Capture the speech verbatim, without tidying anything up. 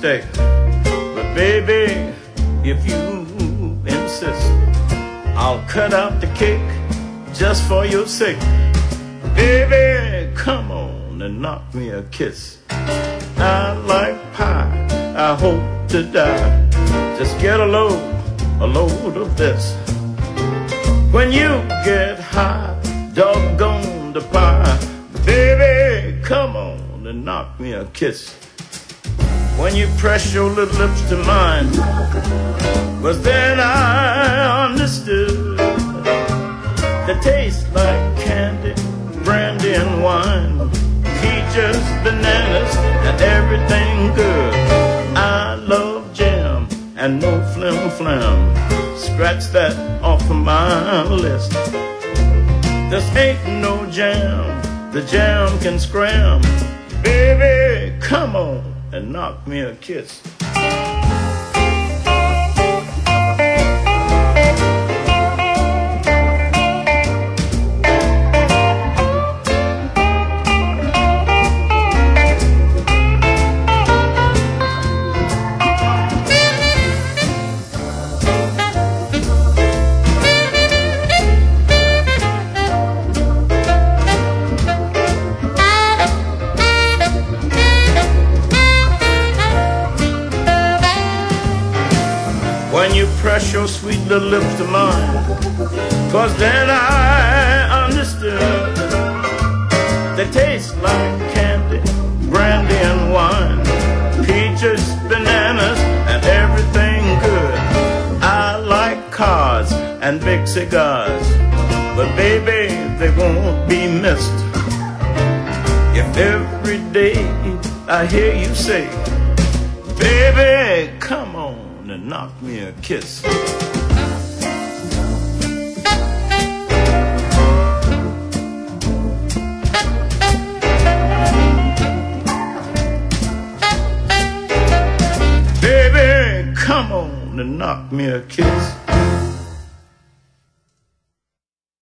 stay. But baby, if you insist, I'll cut out the cake just for your sake. Baby, come on and knock me a kiss. I like pie, I hope to die. Just get a load, a load of this. When you get high, doggone the pie. Baby, come on and knock me a kiss. When you press your little lips to mine, was then I understood the taste like candy, brandy and wine, peaches, bananas, and everything good. I love jam and no flim flam. Scratch that off of my list. This ain't no jam, the jam can scram. Baby, come on and knock me a kiss. When you press your sweet little lips to mine, 'cause then I understood they taste like candy, brandy and wine, peaches, bananas, and everything good. I like cars and big cigars, but baby, they won't be missed. If every day I hear you say, baby, come on and knock me a kiss. Baby, come on and knock me a kiss.